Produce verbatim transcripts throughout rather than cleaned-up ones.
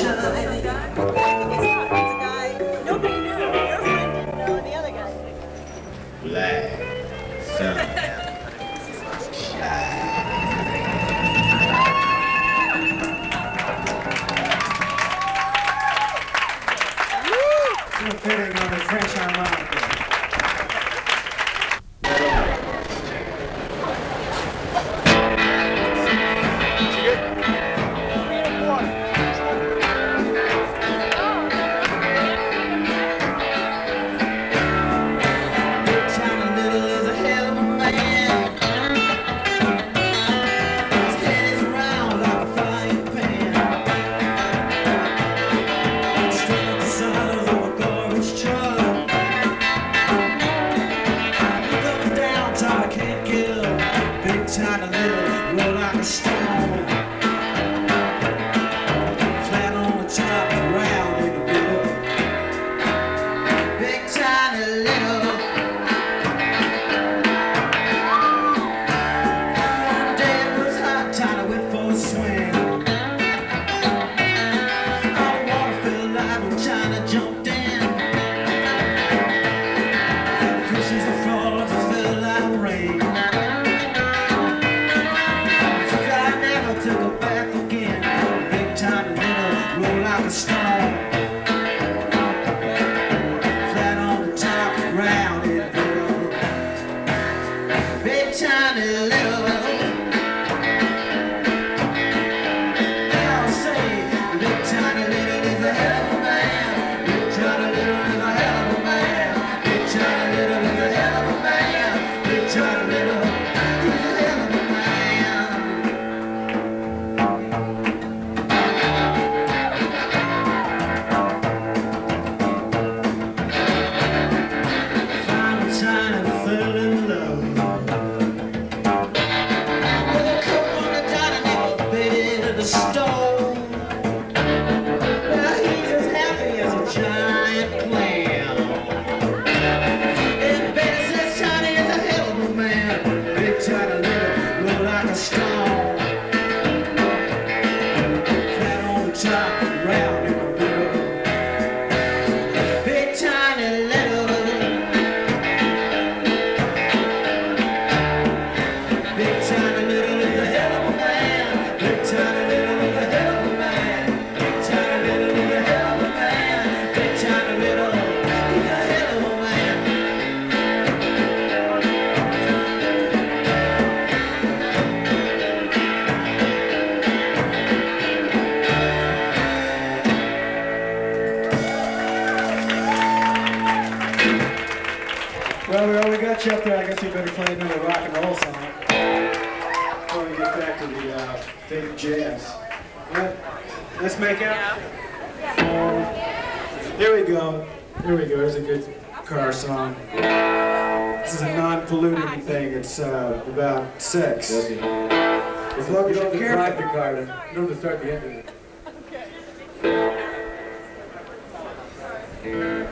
Fitting on the French harmonica. Tiny little, roll like a stone. Flat on the top, round in the middle. Big tiny little. One day it was hot, tiny went for a swing. All the water fell alive when China jumped in. Fishes and frogs fell like rain. Took a bath again, big tiny little, roll like a stone. Flat on the top, round in the middle. Big tiny little. They all say, big tiny little is a hell of a man. Big tiny little is a hell of a man. Big tiny little is a hell of a man. Big tiny little. Well, we already got you up there. I guess we better play another rock and roll song before we get back to the uh, fake jazz. Right? Let's make out. Here we go. Here we go. Here's a good car song. This is a non-polluting thing. It's uh, about sex. As long as you don't drive the car, then you don't have to start the engine. Okay.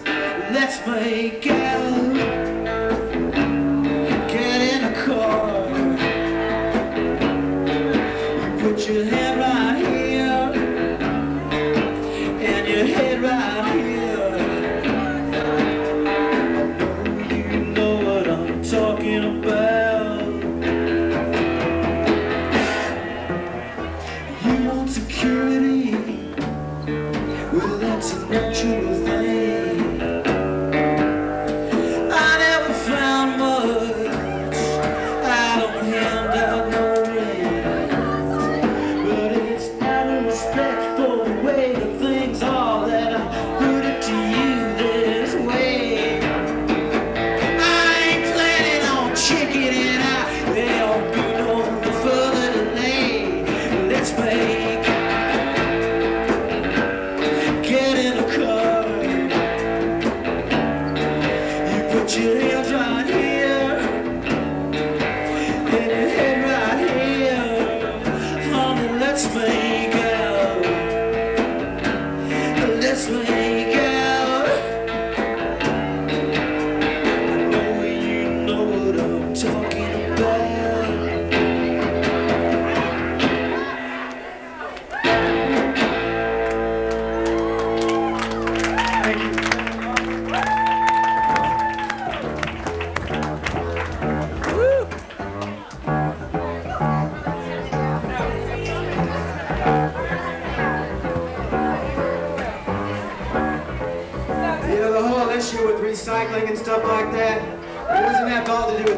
Let's make out, get in a car.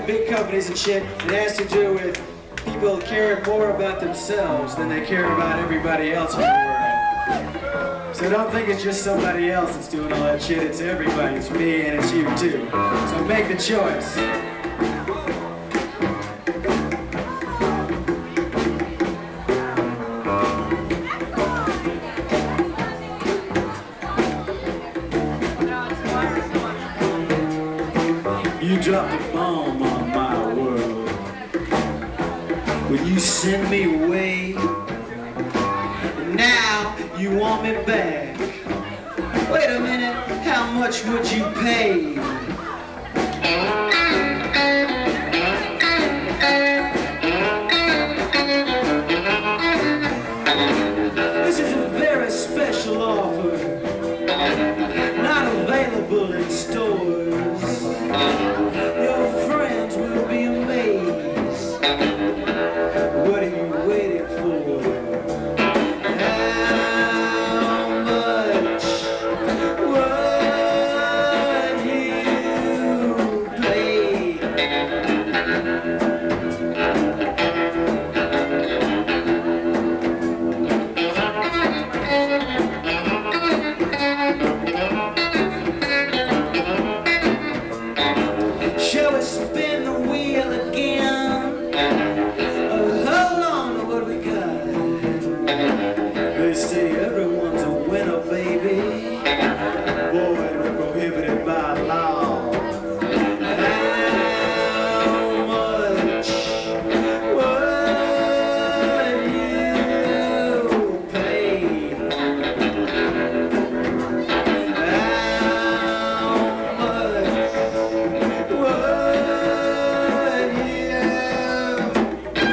the big companies and shit, it has to do with people caring more about themselves than they care about everybody else in the world. So don't think it's just somebody else that's doing all that shit. It's everybody. It's me and it's you too. So make the choice. You dropped a bomb on my world when you sent me away. Now you want me back. Wait a minute, how much would you pay? This is a very special offer, not available in stores. Your friends will be amazed. What are you waiting for? How much would you pay? Shall we spin the wheel again? Oh, hold on to what we got. They say everyone's a winner, baby. Boy, we're prohibited by law. How much would you pay? How much would you?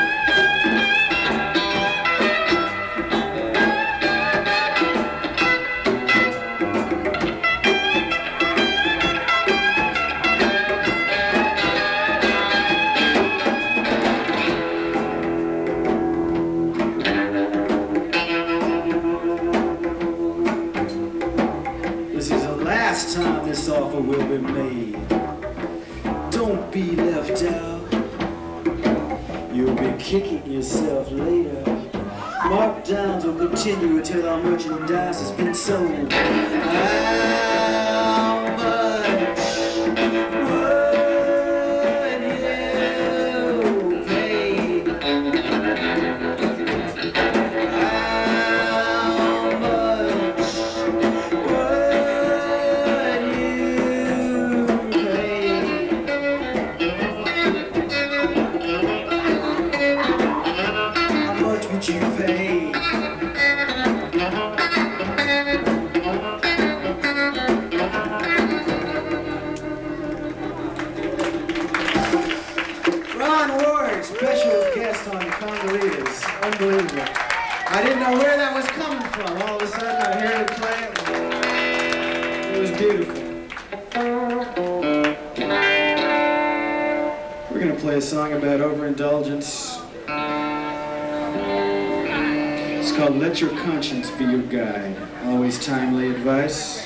This is the last time this offer will be made. Don't be left out. You'll be kicking yourself later. Markdowns will continue until our merchandise has been sold. How much would you pay? How much would you pay? How much would you pay? Ron Ward, special guest on Congolitas. Unbelievable. I didn't know where that was coming from. All of a sudden I heard it play. It was beautiful. We're going to play a song about overindulgence. It's called Let Your Conscience Be Your Guide. Always timely advice.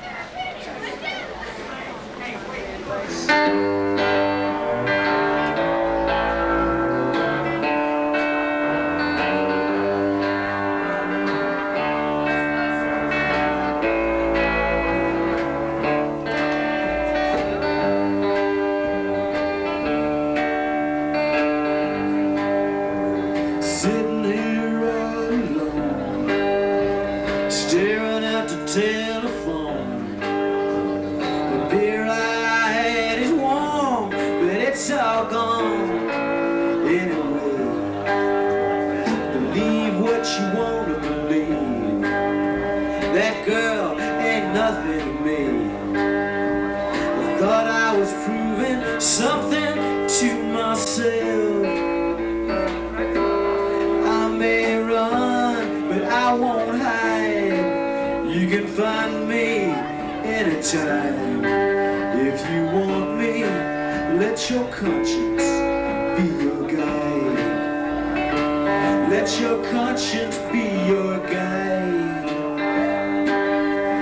Sitting here all alone, staring at the telephone. The beer I had is warm, but it's all gone. Anyway, believe what you want to believe. That girl ain't nothing to me. I thought I was proving something to myself. I won't hide. You can find me anytime. If you want me, let your conscience be your guide. Let your conscience be your guide.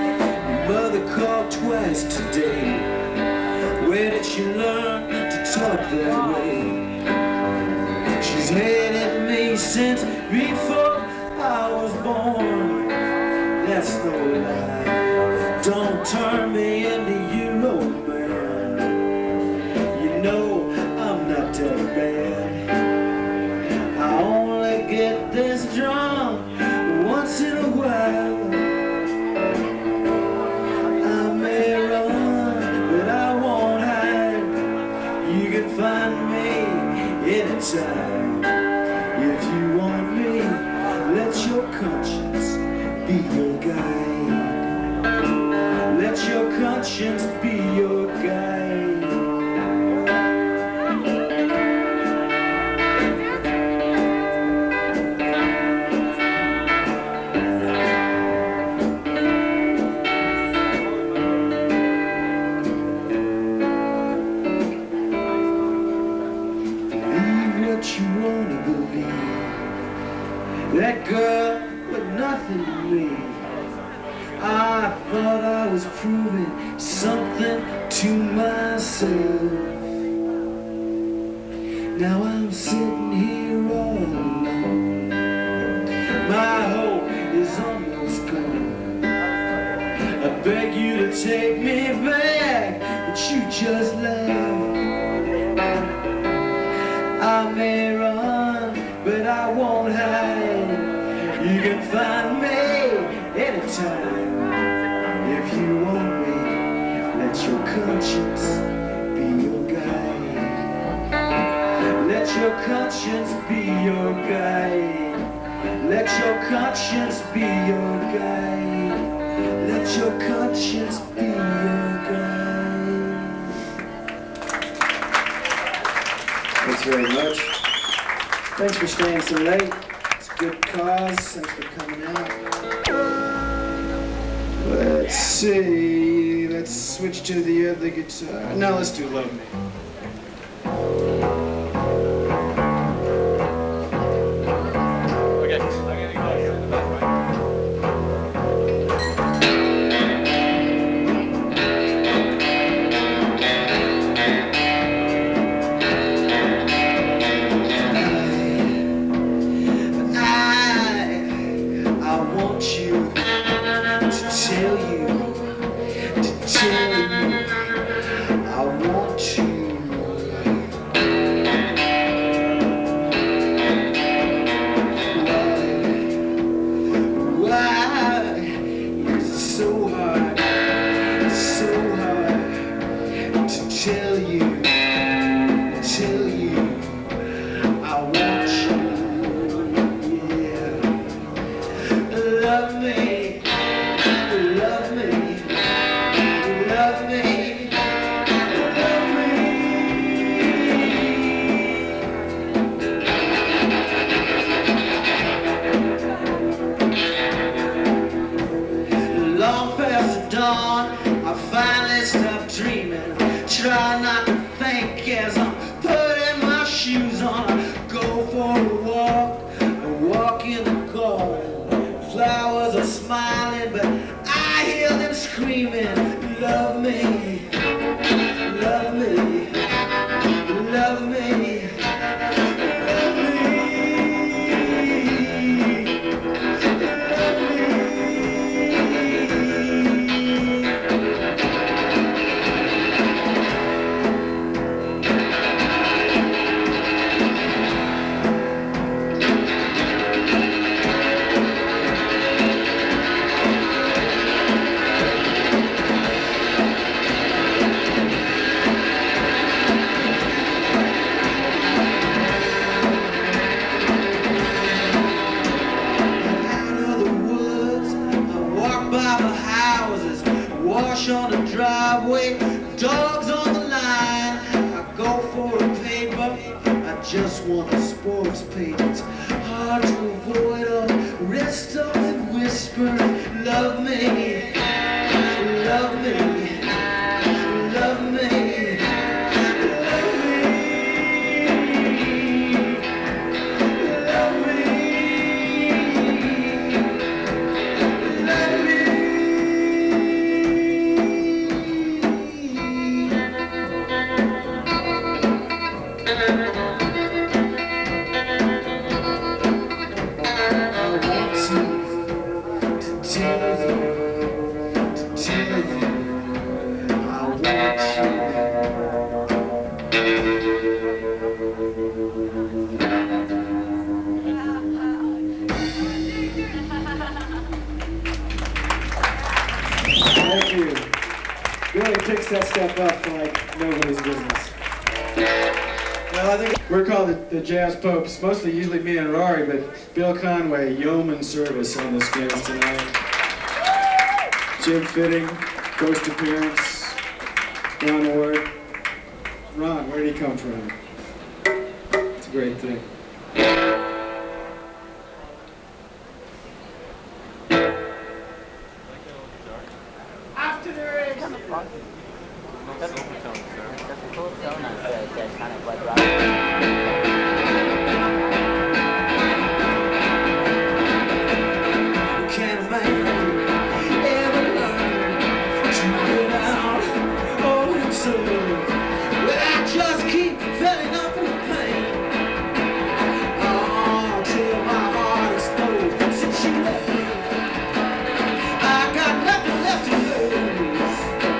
Your mother called twice today. Where did she learn to talk up that way. She's hated me since before I was born. That's no lie. Don't turn me into you, old man. You know I'm not that bad. I only get this drunk once in a while. I may run, but I won't hide. You can find me anytime. If you want me, let your conscience be your guide. Let your conscience be your guide. Believe what you wanna believe. That girl was nothing to me. I thought I was proving something to myself. Now I'm sitting here all alone. My hope is almost gone. I beg you to take me back, but you just laugh. I may run, but I won't hide. You can find me anytime. If you want me, let your conscience be your guide. Let your conscience be your guide. Let your conscience be your guide. Let your conscience be your guide. Thanks very much. Thanks for staying so late. It's a good cause. Thanks for coming out. Let's see. Let's switch to the other guitar. No, let's do Love Me. Try not to think as I'm putting my shoes on. I go for a walk, I walk in the garden. Flowers are smiling, but I hear them screaming, love me, love me, love me, love me. On the driveway, dogs on the line. I go for a paper, I just want a sports page. It's hard to avoid all rest of it whispering, love me, love me, love me. that stuff up like nobody's business. Well, I think we're called the, the Jazz Popes. Mostly, usually me and Rory, but Bill Conway, yeoman service on the skins tonight. Jim Fitting, ghost appearance. Ron Ward. Ron, where did he come from? It's a great thing. After there is. That's overtone, sir. That's a cool tone on the that's kind of like rock. Can a man ever learn to get out on himself? Well, I just keep filling up with pain. Oh, till my heart explodes. Since she left me, I got nothing left to lose.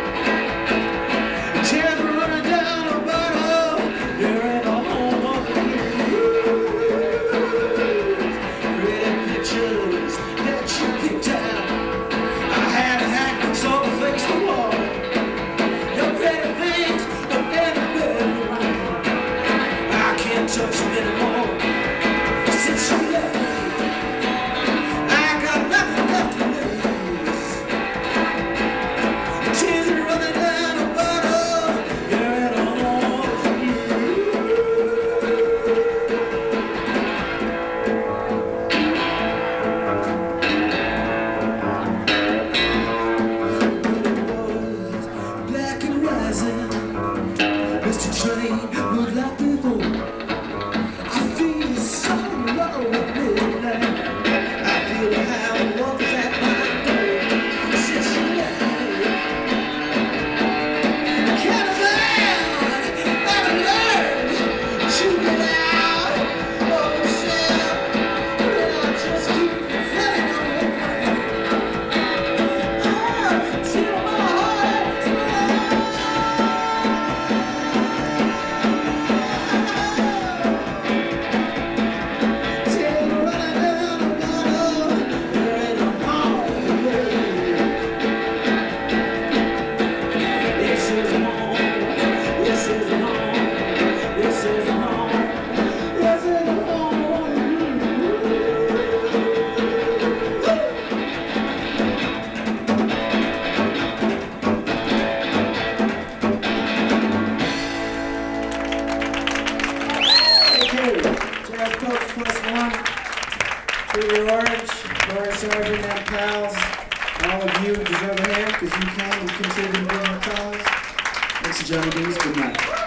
Tears are running down a bottle. You're in the home of the blues. Pretty pictures that you picked out. I had a hack so I fixed the wall. Your pretty things are everywhere. I can't touch them anymore. Since you left me, I got nothing left to lose. Tears are running down a bottle. You're in a home of the black and rising, Mister Train would like before. I feel so low at midnight. I feel how it walks at my door. Since you left me, can a man ever learn to get out of himself? Well, I just keep filling up with pain. Oh, till my heart explodes. Till we're running down a bottle, you're in a home. This is home. This is home. This is home. This is home. Okay, Jazz Popes plus one. Peter Orange, Laura Sargent, and pals. All of you deserve a hand because you came and contributed to the cause. Ladies and gentlemen, good night.